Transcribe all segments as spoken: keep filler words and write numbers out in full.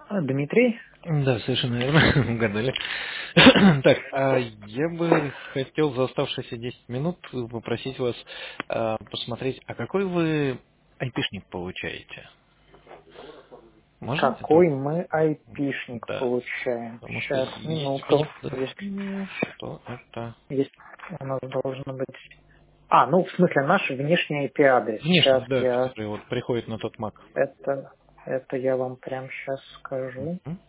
А, Дмитрий? Да, совершенно верно, угадали. Так, а я бы хотел за оставшиеся десять минут попросить вас а, посмотреть, а какой вы айпишник получаете? Можно это? Какой мы айпишник Да. получаем? Потому что Сейчас, есть у меня минуту. Есть, подозрение, что это есть у нас должно быть... А, ну, в смысле, наш внешний ай пи-адрес. Сейчас внешний, да, я... который вот приходит на тот Mac. Это, это я вам прямо сейчас скажу. Мгм.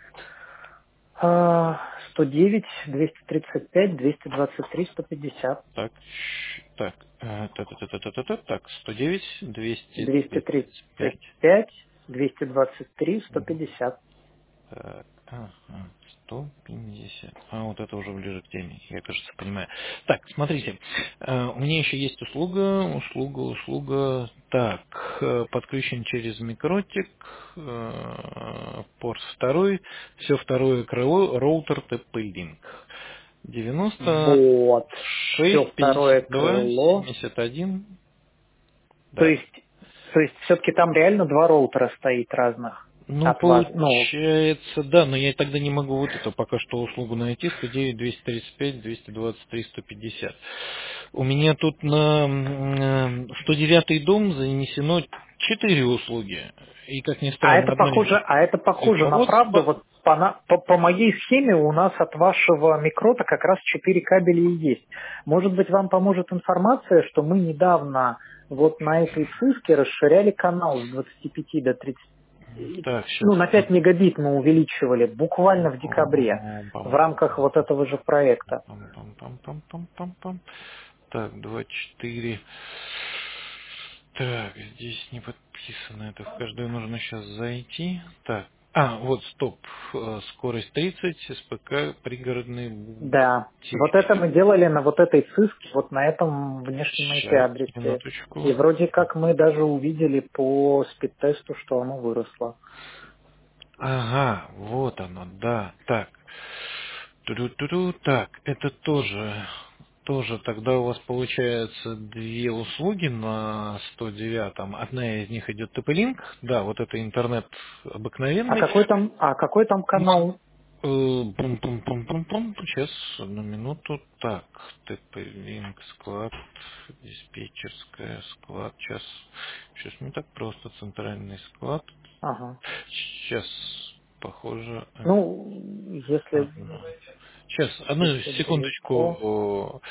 А, сто девять, двести тридцать пять, двести двадцать три, сто пятьдесят. Так, щ- так, э, та-та-та-та-та-та, так, сто девять, двести двести тридцать тридцать пять. пять, двести двадцать три, сто пятьдесят. Так, ага, сто пятьдесят. А, вот это уже ближе к теме, я, кажется, понимаю. Так, смотрите, э, у меня еще есть услуга, услуга, услуга. Так, э, подключен через микротик, э, порт второй, все второе крыло, роутер тэ пэ-Link. девяносто Вот. Все шесть второе пятьдесят два крыло. семьдесят один. То Да. есть, то есть все-таки там реально два роутера стоит разных Ну, от вас. Ну, получается, да, но я тогда не могу вот эту пока что услугу найти, сто девять, двести тридцать пять, двести двадцать три, сто пятьдесят. У меня тут на м, э, сто девятый дом занесено четыре услуги. И, как ни а странно, это одна из похоже, них а это похоже на правду. руководство. Вот по, на- по, по моей схеме у нас от вашего микрота как раз четыре кабеля и есть. Может быть, вам поможет информация, что мы недавно вот на этой циске расширяли канал с двадцати пяти до тридцати, Так, ну, на сейчас. пять мегабит мы увеличивали буквально в декабре в рамках вот этого же проекта. Пам-пам-пам-пам-пам-пам. Так, два четыре. Так, здесь не подписано. Это в каждую нужно сейчас зайти. Так. А, вот, стоп. Э, Скорость тридцать, СПК, пригородный Да, вот бухгалтерия. это мы делали на вот этой циске, вот на этом внешнем Сейчас, ай пи-адресе. И минуточку. вроде как мы даже увидели по спид-тесту, что оно выросло. Ага, вот оно, да. Так. Ту-ду-ту-ду. Так, это тоже, тоже тогда у вас получается две услуги на сто девятом. Одна из них идет тэ пэ-Link, да, вот это интернет А обыкновенный. какой там, а какой там Но, канал? э, пум-пум-пум-пум-пум. Сейчас, одну минуту. Так, тэ пэ-Link, склад, диспетчерская, склад. Сейчас, сейчас не так просто, центральный склад. Ага. Сейчас, похоже, Ну, если, одно. Сейчас, одну если далеко. секундочку.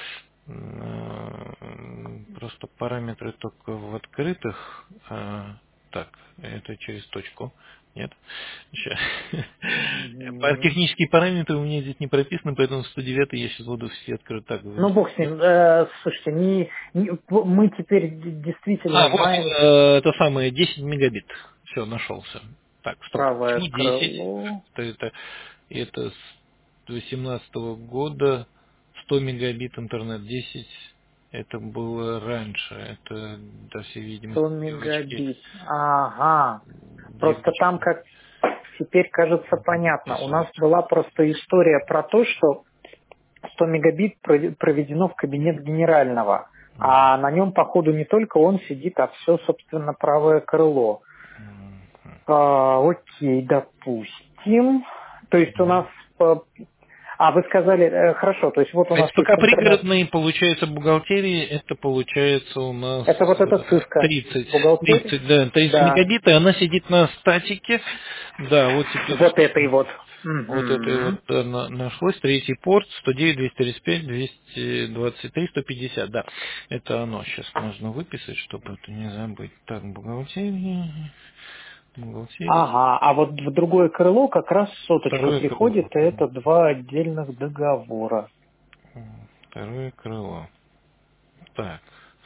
М, Просто параметры только в открытых. А, Так, это через точку. Нет? Щас. По- Мгм. Технические параметры у меня здесь не прописаны, поэтому сто девять я сейчас буду все открыть так. Ну, бог с ним. Э, слушайте, не, не- мы теперь д- действительно А, вот, знаем э, это самое, десять мегабит. Все, нашелся. Так, стоп. правое Почему десять? крыло. Это, это, это с восемнадцатого года сто мегабит интернет, десять. Это было раньше. Это, до всей видимости, сто девочки. мегабит. Ага. Просто там, Девочки как теперь кажется понятно, у нас писают. была просто история про то, что сто мегабит прови- проведено в кабинет генерального, Мгм. а на нем, походу, не только он сидит, а все, собственно, правое крыло. А, окей, допустим. То есть у нас... э, А, вы сказали, э, хорошо, то есть вот у нас есть СПК интернет. пригородные, получается, бухгалтерии, это получается у нас Это вот эта э, циска тридцать, бухгалтерии? тридцать, да, тридцать Да, мегабит, и она сидит на статике. Да, вот теперь вот этой вот. вот это вот Мгм. э, на- нашлось, третий порт, сто девять, двести тридцать пять, двести двадцать три, сто пятьдесят, да, это оно. Сейчас нужно выписать, чтобы это не забыть. Так, бухгалтерия, бухгалтерия, Ага, а вот в другое крыло как раз соточка второе приходит, крыло. и это два отдельных договора. Второе крыло. Так,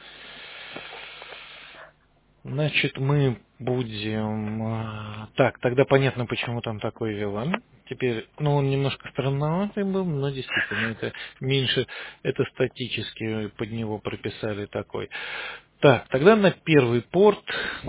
значит, мы будем... а, Так, тогда понятно, почему там такой вилан. Теперь, ну, он немножко странноватый был, но действительно, это меньше, это статически под него прописали такой. Так, тогда на первый порт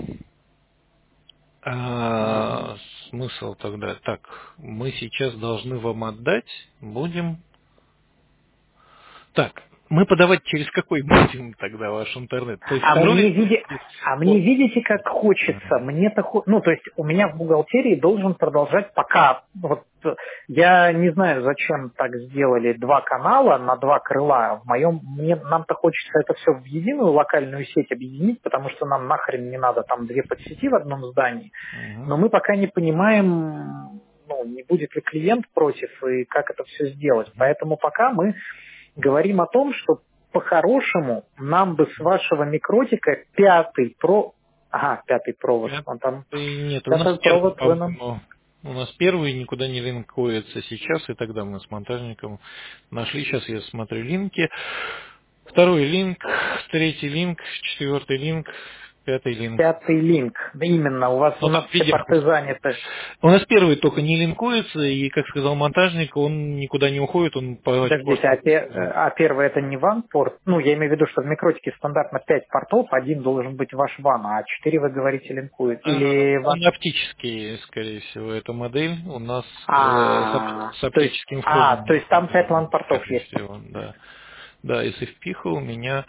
Мгм. а, смысл тогда, так, мы сейчас должны вам отдать, будем... Так, мы подавать через какой будем тогда ваш интернет? То есть А второй... мне, види... а мне видите, как хочется? Мне-то, хо- ну, то есть у меня в бухгалтерии должен продолжать пока, вот, я не знаю, зачем так сделали два канала на два крыла. В моем, мне, нам-то хочется это все в единую локальную сеть объединить, потому что нам нахрен не надо там две подсети в одном здании. Мгм. Но мы пока не понимаем, ну, не будет ли клиент против и как это все сделать. Поэтому пока мы говорим о том, что по-хорошему нам бы с вашего микротика пятый про... Ага, пятый провод. Он там... Пятый нет, у нас Пятый первый, провод вы нам... по-моему. У нас первый никуда не линкуется сейчас, и тогда мы с монтажником нашли. Сейчас я смотрю линки. Второй линк, третий линк, четвертый линк, пятый линк. Пятый линк. Да именно, у вас Ну, у там, нас все видимо, порты заняты. у нас первый только не линкуется, и, как сказал монтажник, он никуда не уходит, он по Подождите, а, пе- а первый это не ван порт? Ну, я имею в виду, что в микротике стандартно пять портов, один должен быть ваш ван, а четыре, вы говорите, линкует. А, Или ваш... он оптический, скорее всего, эта модель у нас э, с, А, оп- с то есть, оптическим а, входом, то есть там пять э, ван портов скорее есть. всего, да. Да, эс эф пи у меня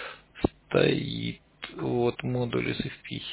стоит, вот модуль эс эф пи.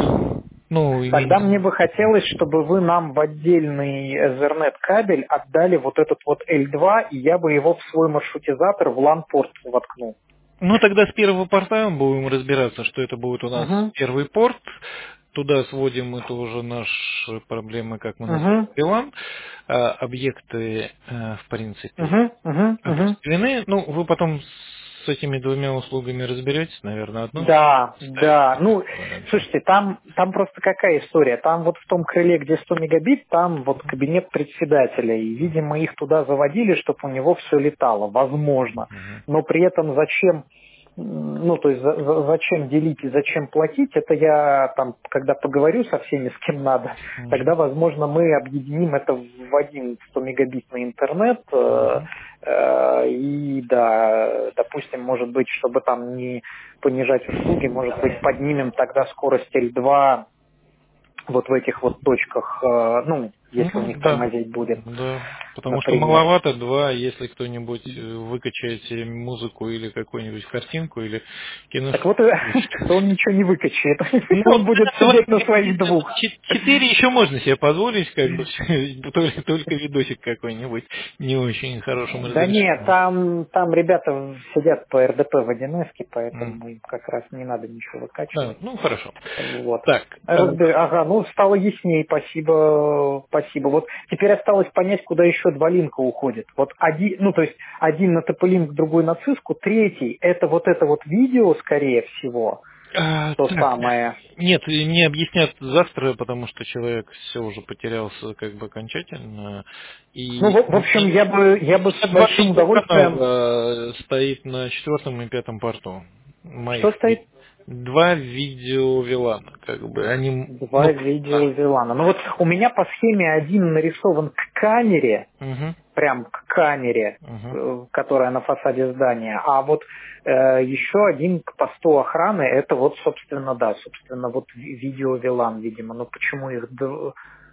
Ну, Тогда мне именно... бы хотелось, чтобы вы нам в отдельный Ethernet кабель отдали вот этот вот эл два, и я бы его в свой маршрутизатор в лан-порт воткнул. Ну, тогда с первого порта будем разбираться, что это будет у нас Угу, первый порт. Туда сводим это уже наши проблемы, как мы называем угу, билан. А, объекты, э, в принципе, угу, угу, угу. определены. Ну, вы потом с этими двумя услугами разберетесь, наверное, одну Да, да. ставите. Ну, слушайте, там, там просто какая история? Там вот в том крыле, где сто мегабит, там вот кабинет председателя. И, видимо, их туда заводили, чтобы у него все летало. Возможно. Мгм. Но при этом зачем, м, ну, то есть за- за- зачем делить и зачем платить, это я там, когда поговорю со всеми, с кем надо, Мгм. тогда, возможно, мы объединим это в один сто мегабитный интернет. э, Мгм. э, И, да, допустим, может быть, чтобы там не понижать услуги, может быть, поднимем тогда скорость эл два вот в этих вот точках, э, ну, если у Ну, них да. тормозить будет, Да. Потому что например. маловато два, если кто-нибудь э, выкачает себе музыку или какую-нибудь картинку, или кино. Так вот, так он ничего не выкачает. Ну, Он будет да, вот сидеть на своих двух. ч- четыре еще можно себе позволить, как бы, только, только видосик какой-нибудь не очень хорошим Да нет, разрешением. там, там ребята сидят по эр дэ пэ в один эс, М. поэтому им как раз не надо ничего Да, выкачивать. ну, хорошо. Вот. Так, э, Разбер... Ага, ну стало яснее, спасибо, спасибо. Вот теперь осталось понять, куда еще два линка уходят. Вот один, ну то есть один на тэ пэ-линк, другой на циску, третий это вот это вот видео, скорее всего, а, то так, самое. нет, не объяснят завтра, потому что человек все уже потерялся как бы окончательно. Ну, И в, в общем, я бы, я бы с два большим удовольствием... видеоканала стоит на четвертом и пятом порту Что моих. стоит? Два видео вилана, как бы они, Два ну, видео Вилана. Ну вот у меня по схеме один нарисован к камере, угу, прям к камере, угу. э, которая на фасаде здания, а вот э, еще один к посту охраны, это вот, собственно, да, собственно, вот ви- видео Вилан, видимо. Но почему их д-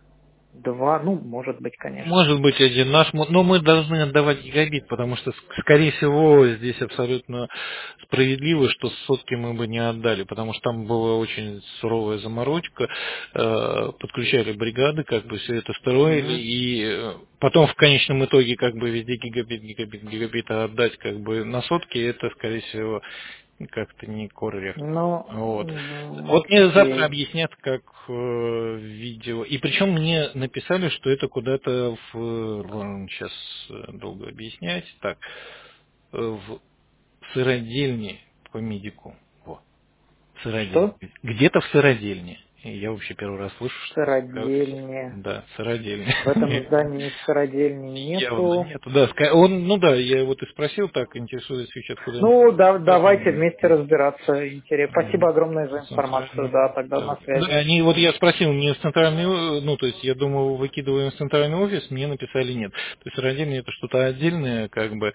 два? Ну, может быть, конечно. Может быть один наш, мо- но мы должны отдавать гигабит, потому что, ск- скорее всего, здесь абсолютно справедливо, что сотки мы бы не отдали, потому что там была очень суровая заморочка, э, подключали бригады, как бы все это строили, Мгм. и э, потом в конечном итоге как бы везде гигабит, гигабит, гигабит, а отдать как бы на сотки, это, скорее всего, как-то не корректно. Ну, Вот. м, Вот мне завтра окей. объяснят, как э, видео. И причем мне написали, что это куда-то в... Сейчас долго объяснять. Так, э, в сыродельне по медику. Во, сыродельне. Что? Где-то в сыродельне. И я вообще первый раз слышу, что... Сыродельня. Да, В этом сыродельня. здании сыродельни Явно нету. нет. Да, ска- он, ну да, я вот и спросил, так, интересуюсь, откуда Ну, да, давайте информация. вместе разбираться. Интересно. Спасибо огромное за информацию. Центральный, Да, тогда да. на Да, связи. они, вот я спросил, мне в центральный, о- ну, то есть я думал, выкидываем в центральный офис, мне написали нет. То есть раздельный это что-то отдельное, как бы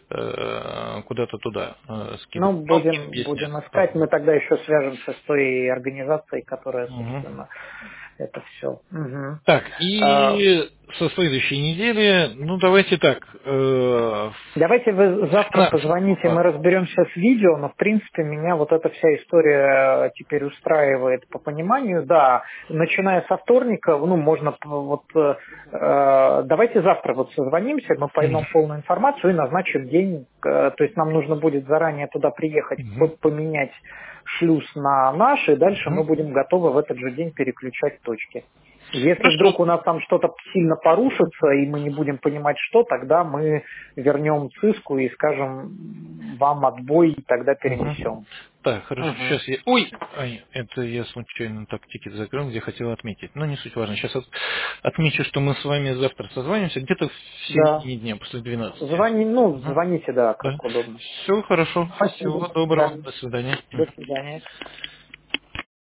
э, куда-то туда э, скидывать. Ну, Ну, мне будем, объяснят будем искать. потом. Мы тогда еще свяжемся с той организацией, которая, Мгм. собственно, это все. Угу. Так, А, и со следующей недели, ну давайте так. Э, Давайте вы завтра на- позвоните, мы разберемся с видео, но в принципе меня вот эта вся история теперь устраивает по пониманию. Да, начиная со вторника, ну можно п- вот э, э, давайте завтра вот созвонимся, мы поймем полную информацию и назначим день. э, то есть нам нужно будет заранее туда приехать, п- Мгм. поменять шлюз на наш, и дальше мы Мгм. будем готовы в этот же день переключать точки. Если Хорошо. вдруг у нас там что-то сильно порушится, и мы не будем понимать, что, тогда мы вернем циску и скажем вам отбой, и тогда Мгм. перенесем. Так, хорошо, Мгм. сейчас я... Ой, ай, это я случайно так тикет закрыл, где хотел отметить. Но не суть важно. Сейчас от- отмечу, что мы с вами завтра созвонимся, где-то в Да. середине дня, после двенадцати. Звони, ну, Мгм. звоните, да, Да. как удобно. Все хорошо. Спасибо. Всего доброго. Да. До свидания. До Мгм. свидания.